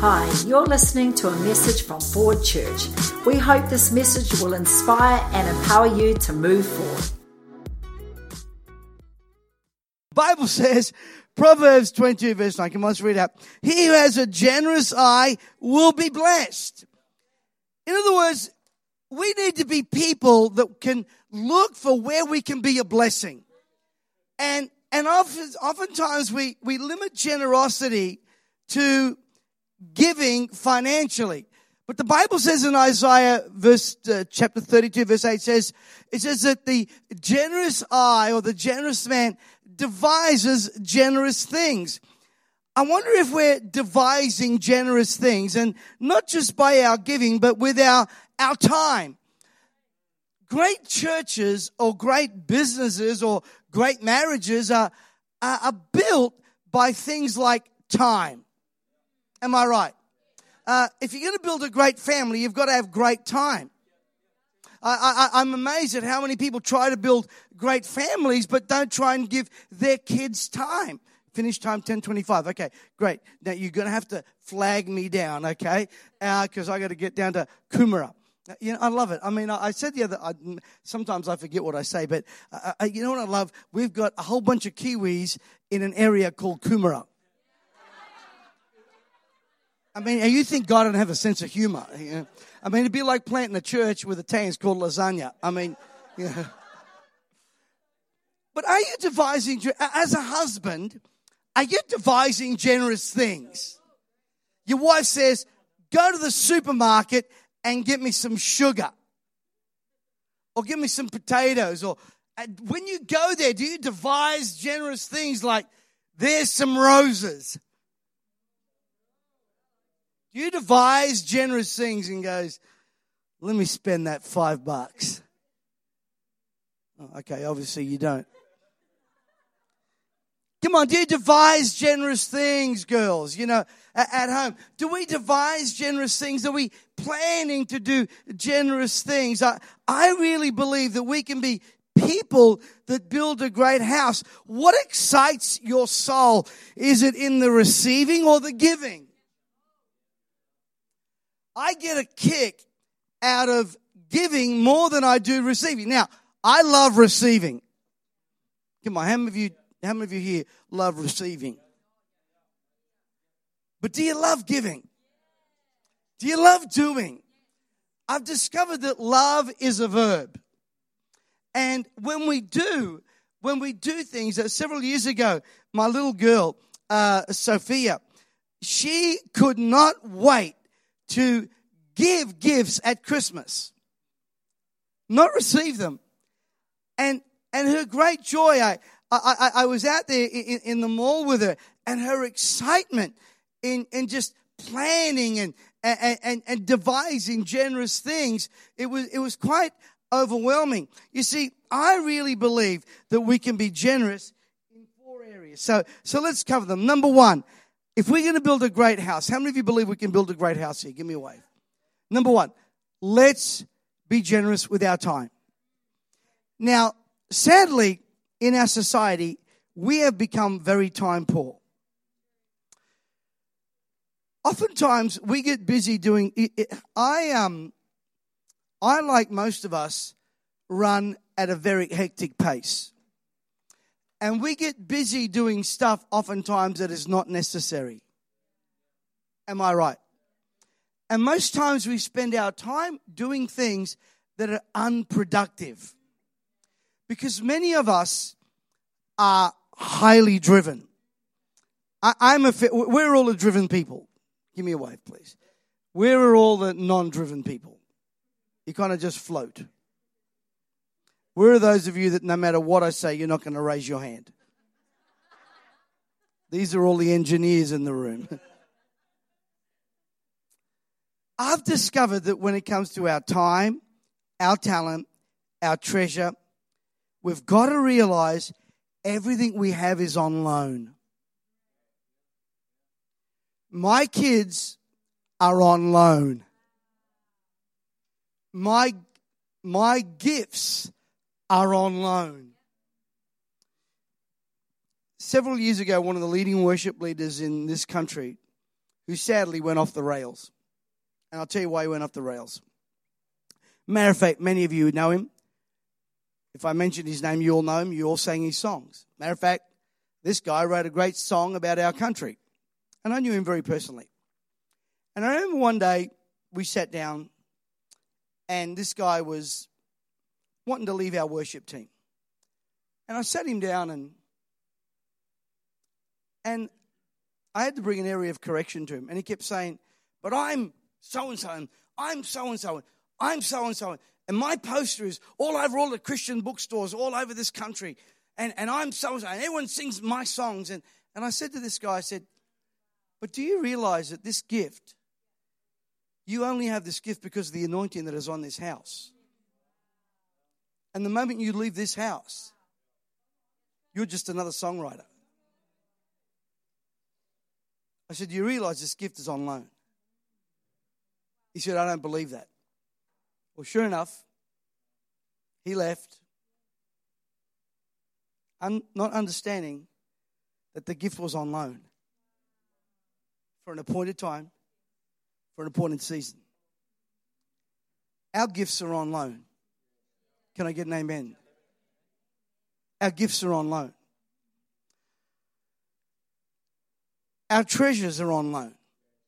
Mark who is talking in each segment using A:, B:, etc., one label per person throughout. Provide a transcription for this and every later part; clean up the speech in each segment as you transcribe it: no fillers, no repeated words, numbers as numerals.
A: Hi, you're listening to a message from Forward Church. We hope this message will inspire and empower you to move forward.
B: The Bible says, Proverbs 22 verse 9, come on, let's read out. He who has a generous eye will be blessed. In other words, we need to be people that can look for where we can be a blessing. And oftentimes we limit generosity to giving financially. But the Bible says in Isaiah chapter 32 verse 8 it says that the generous eye or the generous man devises generous things. I wonder if we're devising generous things, and not just by our giving, but with our time. Great churches or great businesses or great marriages are built by things like time. Am I right? If you're going to build a great family, you've got to have great time. I'm amazed at how many people try to build great families but don't try and give their kids time. Finish time 10:25. Okay, great. Now you're going to have to flag me down, okay? Because I got to get down to Coomera. You know, I love it. I mean, I said sometimes I forget what I say, but you know what I love? We've got a whole bunch of Kiwis in an area called Coomera. I mean, and you think God doesn't have a sense of humor. You know? I mean, it'd be like planting a church with Italians called lasagna. I mean, you know. But are you devising, as a husband, are you devising generous things? Your wife says, go to the supermarket and get me some sugar. Or give me some potatoes. Or when you go there, do you devise generous things like, there's some roses? You devise generous things and goes, let me spend that $5. Oh, okay, obviously you don't. Come on, do you devise generous things, girls, you know, at home? Do we devise generous things? Are we planning to do generous things? I really believe that we can be people that build a great house. What excites your soul? Is it in the receiving or the giving? I get a kick out of giving more than I do receiving. Now, I love receiving. Come on, how many of you here love receiving? But do you love giving? Do you love doing? I've discovered that love is a verb. And when we do things, several years ago, my little girl, Sophia, she could not wait to give gifts at Christmas, not receive them. And her great joy, I was out there in the mall with her, and her excitement in just planning and devising generous things, it was quite overwhelming. You see, I really believe that we can be generous in 4 areas. So let's cover them. Number 1, if we're going to build a great house, how many of you believe we can build a great house here? Give me a wave. Number 1, let's be generous with our time. Now, sadly, in our society, we have become very time poor. Oftentimes, we get busy doing. I, like most of us, run at a very hectic pace. And we get busy doing stuff oftentimes that is not necessary. Am I right? And most times we spend our time doing things that are unproductive. Because many of us are highly driven. We're all the driven people. Give me a wave, please. We're all the non-driven people. You kind of just float. Where are those of you that no matter what I say, you're not going to raise your hand? These are all the engineers in the room. I've discovered that when it comes to our time, our talent, our treasure, we've got to realize everything we have is on loan. My kids are on loan. My gifts are on loan. Several years ago, one of the leading worship leaders in this country, who sadly went off the rails. And I'll tell you why he went off the rails. Matter of fact, many of you would know him. If I mentioned his name, you all know him. You all sang his songs. Matter of fact, this guy wrote a great song about our country. And I knew him very personally. And I remember one day we sat down and this guy was wanting to leave our worship team. And I sat him down and I had to bring an area of correction to him. And he kept saying, but I'm so-and-so, and I'm so-and-so, I'm so-and-so. And my poster is all over all the Christian bookstores all over this country. And I'm so-and-so, and everyone sings my songs. And I said to this guy, I said, but do you realize that this gift, you only have this gift because of the anointing that is on this house? And the moment you leave this house, you're just another songwriter. I said, do you realize this gift is on loan? He said, I don't believe that. Well, sure enough, he left. Not understanding that the gift was on loan for an appointed time, for an appointed season. Our gifts are on loan. Can I get an amen? Our gifts are on loan. Our treasures are on loan.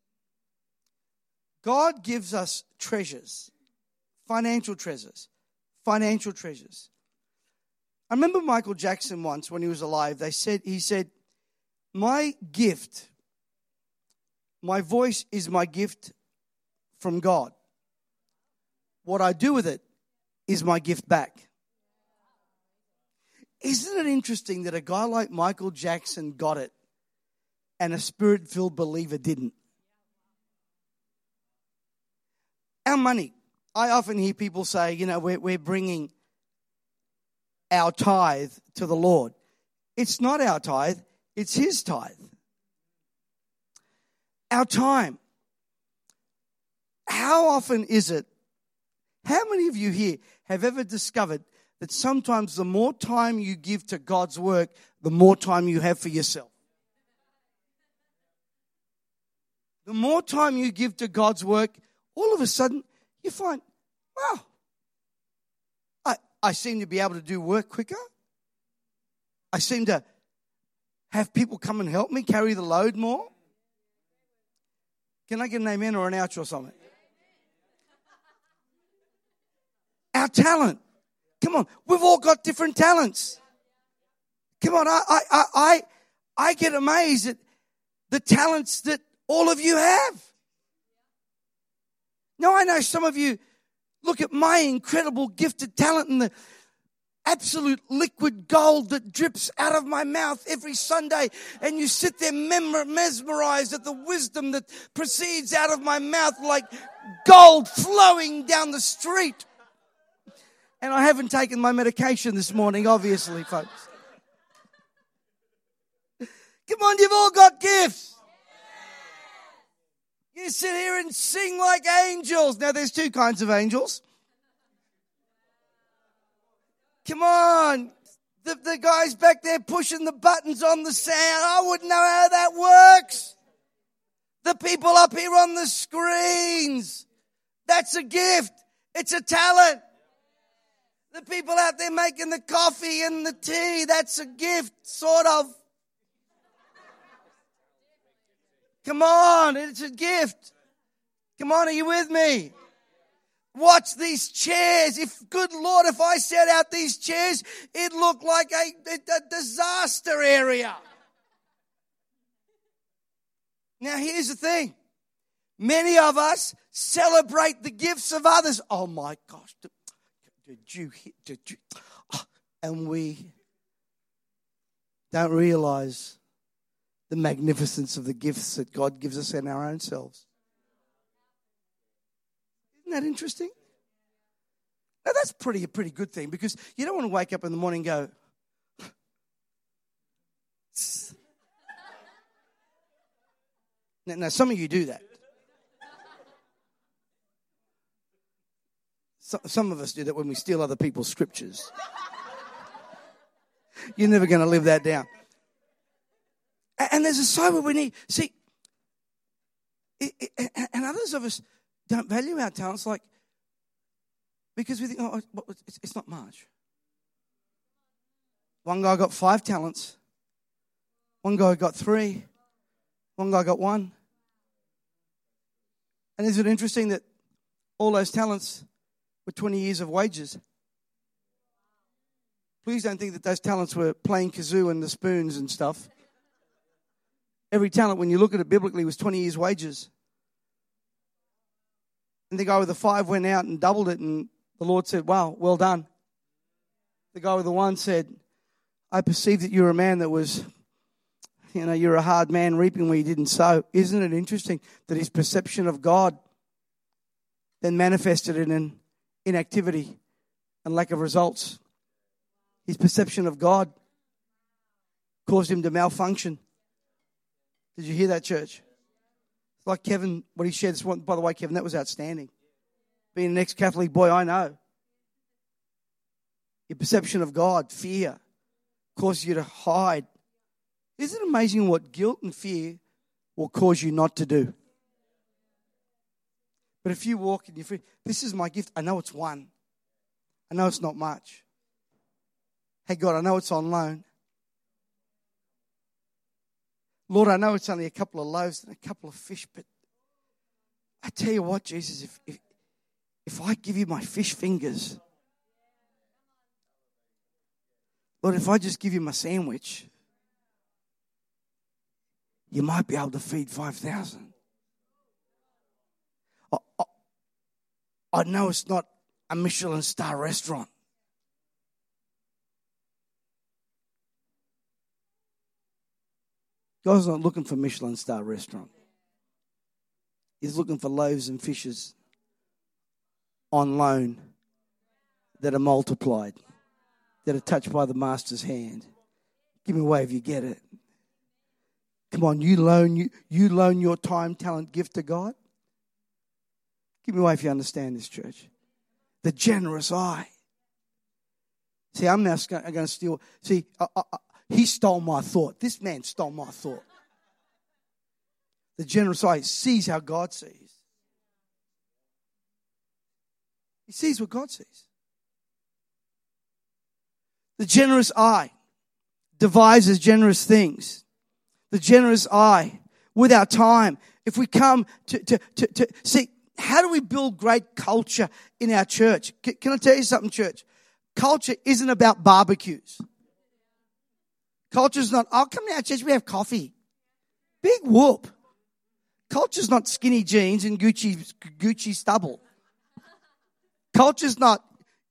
B: God gives us treasures, financial treasures, financial treasures. I remember Michael Jackson once when he was alive, he said, my gift, my voice is my gift from God. What I do with it is my gift back. Isn't it interesting that a guy like Michael Jackson got it and a spirit-filled believer didn't? Our money. I often hear people say, we're bringing our tithe to the Lord. It's not our tithe, it's His tithe. Our time. How often is it, how many of you here have ever discovered that sometimes the more time you give to God's work, the more time you have for yourself? The more time you give to God's work, all of a sudden you find, wow, I seem to be able to do work quicker. I seem to have people come and help me carry the load more. Can I get an amen or an ouch or something? Our talent. Come on, we've all got different talents. Come on, I get amazed at the talents that all of you have. Now, I know some of you look at my incredible gifted talent and the absolute liquid gold that drips out of my mouth every Sunday, and you sit there mesmerized at the wisdom that proceeds out of my mouth like gold flowing down the street. And I haven't taken my medication this morning, obviously, folks. Come on, you've all got gifts. You sit here and sing like angels. Now, there's two kinds of angels. Come on. The guys back there pushing the buttons on the sound. I wouldn't know how that works. The people up here on the screens. That's a gift. It's a talent. The people out there making the coffee and the tea. That's a gift, sort of. Come on, it's a gift. Come on, are you with me? Watch these chairs. Good Lord, if I set out these chairs, it'd look like a disaster area. Now, here's the thing. Many of us celebrate the gifts of others. Oh, my gosh. Did you? And we don't realize the magnificence of the gifts that God gives us in our own selves. Isn't that interesting? Now, that's a pretty good thing, because you don't want to wake up in the morning and go, now, some of you do that. Some of us do that when we steal other people's scriptures. You're never going to live that down. And there's a side where we need, see, And others of us don't value our talents, like, because we think, oh, it's not much. One guy got 5 talents. One guy got 3. One guy got 1. And isn't it interesting that all those talents were 20 years of wages? Please don't think that those talents were playing kazoo and the spoons and stuff. Every talent, when you look at it biblically, was 20 years' wages. And the guy with the 5 went out and doubled it, and the Lord said, wow, well done. The guy with the 1 said, I perceive that you're a man that was, you're a hard man reaping where you didn't sow. Isn't it interesting that his perception of God then manifested in an inactivity and lack of results? His perception of God caused him to malfunction. Did you hear that, church? It's like Kevin, what he shared this one. By the way, Kevin, that was outstanding. Being an ex-Catholic boy, I know. Your perception of God, fear, causes you to hide. Isn't it amazing what guilt and fear will cause you not to do? But if you walk in your free, this is my gift. I know it's 1. I know it's not much. Hey, God, I know it's on loan. Lord, I know it's only a couple of loaves and a couple of fish, but I tell you what, Jesus, if I give you my fish fingers, Lord, if I just give you my sandwich, you might be able to feed 5,000. I know it's not a Michelin star restaurant. God's not looking for Michelin star restaurant. He's looking for loaves and fishes on loan that are multiplied, that are touched by the master's hand. Give me a wave, you get it. Come on, you loan your time, talent, gift to God. Give me a wave if you understand this, church. The generous eye. See, I'm now going to steal. See, he stole my thought. This man stole my thought. The generous eye sees how God sees. He sees what God sees. The generous eye devises generous things. The generous eye, with our time, if we come to see, how do we build great culture in our church? Can I tell you something, church? Culture isn't about barbecues. Culture's not, oh, come to our church, we have coffee. Big whoop. Culture's not skinny jeans and Gucci stubble. Culture's not,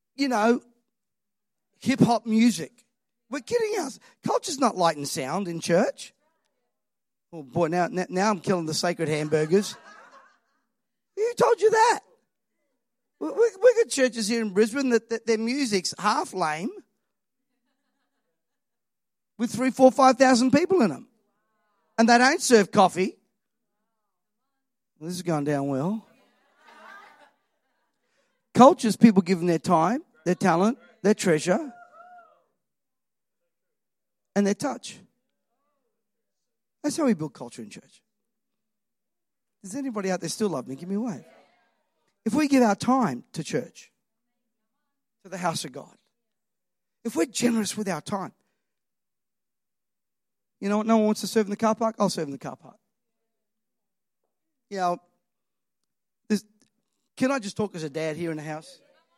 B: hip-hop music. We're kidding us. Culture's not light and sound in church. Oh, boy, now I'm killing the sacred hamburgers. Who told you that? We got churches here in Brisbane that their music's half lame with 3,000, 4,000, 5,000 people in them. And they don't serve coffee. Well, this is going down well. Culture's people giving their time, their talent, their treasure, and their touch. That's how we build culture in church. Does anybody out there still love me? Give me a wave. If we give our time to church, to the house of God, if we're generous with our time, you know what? No one wants to serve in the car park? I'll serve in the car park. Can I just talk as a dad here in the house?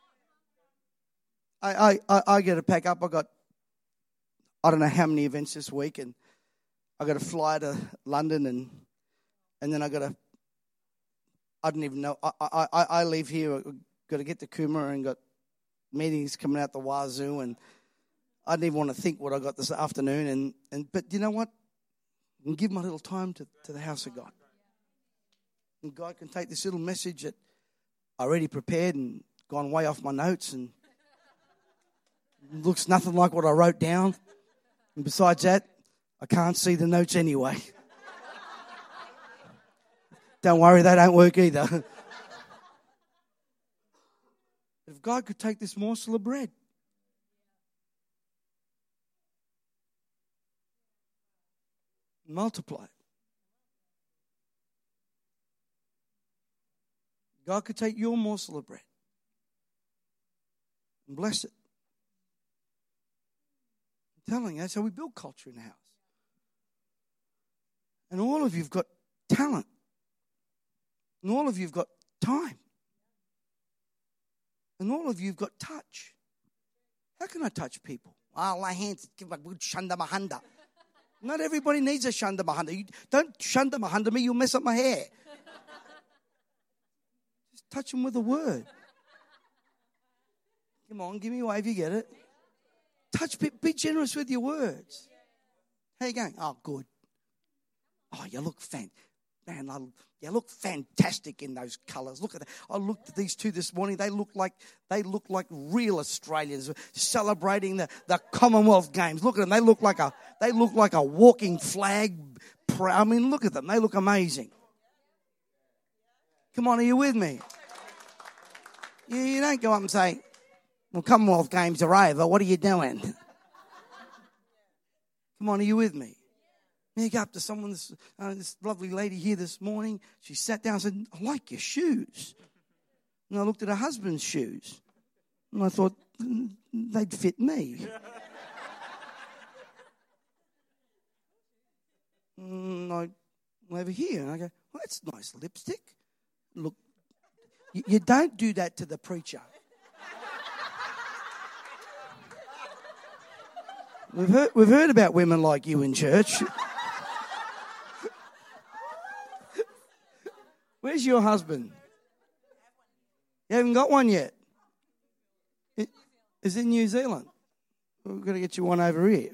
B: I got to pack up. I don't know how many events this week, and I got to fly to London, and then I don't even know. I leave here, got to get to Coomera and got meetings coming out the wazoo, and I didn't even want to think what I got this afternoon. But you know what? I can give my little time to the house of God. And God can take this little message that I already prepared and gone way off my notes and looks nothing like what I wrote down. And besides that, I can't see the notes anyway. Don't worry, they don't work either. If God could take this morsel of bread, multiply it, God could take your morsel of bread and bless it. I'm telling you, that's how we build culture in the house. And all of you've got talent. And all of you've got time. And all of you've got touch. How can I touch people? I'll lay hands, give a good shanda mahanda. Not everybody needs a shanda mahanda. You don't shanda mahanda me, you'll mess up my hair. Just touch them with a word. Come on, give me a wave, you get it. Touch people, be generous with your words. How you going? Oh, good. Oh, you look you look fantastic in those colours. Look at that. I looked at these two this morning. They look like real Australians celebrating the Commonwealth Games. Look at them. They look like a walking flag. I mean, look at them. They look amazing. Come on, are you with me? You don't go up and say, "Well, Commonwealth Games are over. What are you doing?" Come on, are you with me? You go up to someone, this lovely lady here this morning. She sat down and said, "I like your shoes." And I looked at her husband's shoes. And I thought, they'd fit me. And I went over here and I go, "Well, that's nice lipstick." Look, you don't do that to the preacher. We've heard about women like you in church. Where's your husband? You haven't got one yet? Is in New Zealand? We've got to get you one over here.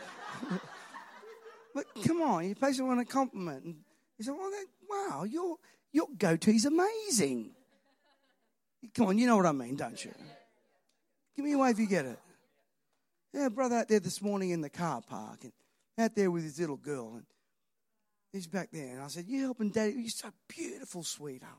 B: But come on, you pay someone a compliment. And you say, "Wow, your goatee's amazing." Come on, you know what I mean, don't you? Give me a wave if you get it. Yeah, brother out there this morning in the car park, and out there with his little girl, and he's back there. And I said, "You helping Daddy? You're so beautiful, sweetheart."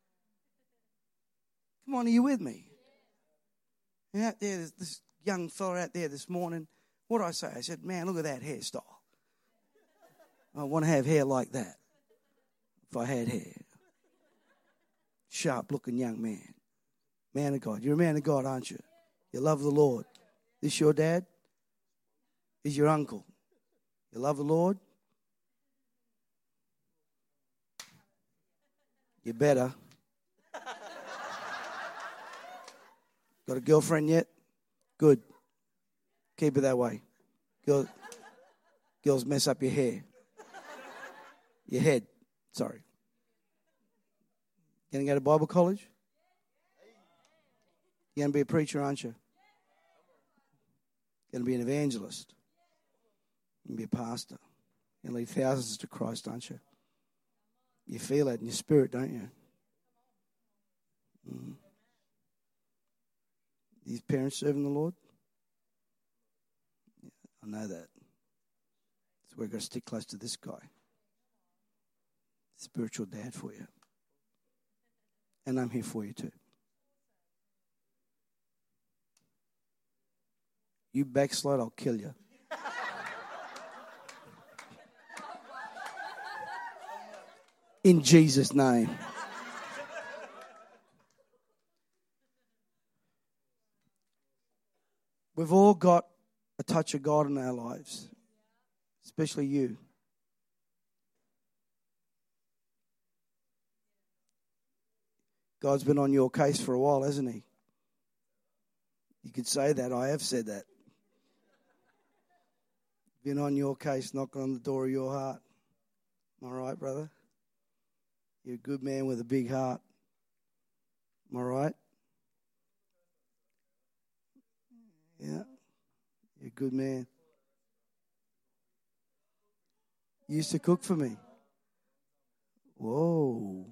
B: Come on, are you with me? And out there, there's this young fella out there this morning. What did I say? I said, "Man, look at that hairstyle. I want to have hair like that if I had hair." Sharp-looking young man. Man of God. You're a man of God, aren't you? You love the Lord. This your dad? Is your uncle? You love the Lord? You better. Got a girlfriend yet? Good. Keep it that way. Girls mess up your hair. Your head. Sorry. Going to go to Bible college? You're going to be a preacher, aren't you? You're going to be an evangelist. You're going to be a pastor. You're going to lead thousands to Christ, aren't you? You feel it in your spirit, don't you? These parents serving the Lord? Yeah, I know that. So we've got to stick close to this guy. Spiritual dad for you. And I'm here for you too. You backslide, I'll kill you. In Jesus' name. We've all got a touch of God in our lives, especially you. God's been on your case for a while, hasn't he? You could say that. I have said that. Been on your case, knocking on the door of your heart. Am I right, brother? You're a good man with a big heart. Am I right? Yeah. You're a good man. You used to cook for me. Whoa.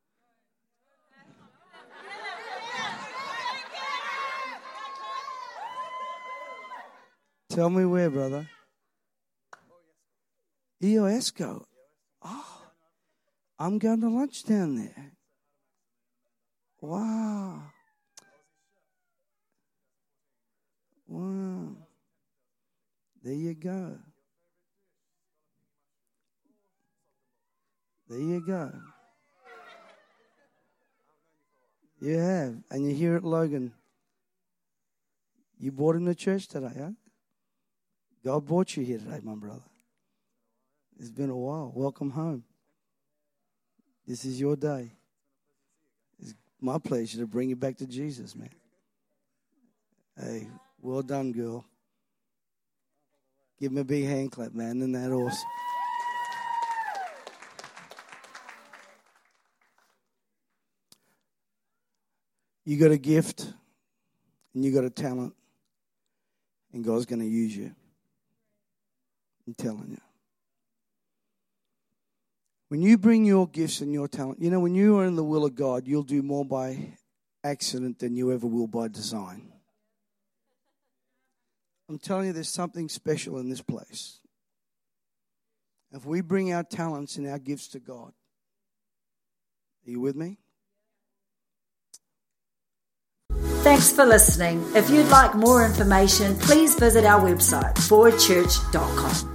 B: Tell me where, brother. Iosco. Oh, I'm going to lunch down there. Wow. Wow. There you go. There you go. You have. And you're here at Logan. You brought him to church today, huh? God brought you here today, my brother. It's been a while. Welcome home. This is your day. It's my pleasure to bring you back to Jesus, man. Hey, well done, girl. Give him a big hand clap, man. Isn't that awesome? You got a gift and you got a talent, and God's going to use you. I'm telling you. When you bring your gifts and your talent, you know, when you are in the will of God, you'll do more by accident than you ever will by design. I'm telling you, there's something special in this place. If we bring our talents and our gifts to God, are you with me?
A: Thanks for listening. If you'd like more information, please visit our website, forwardchurch.com.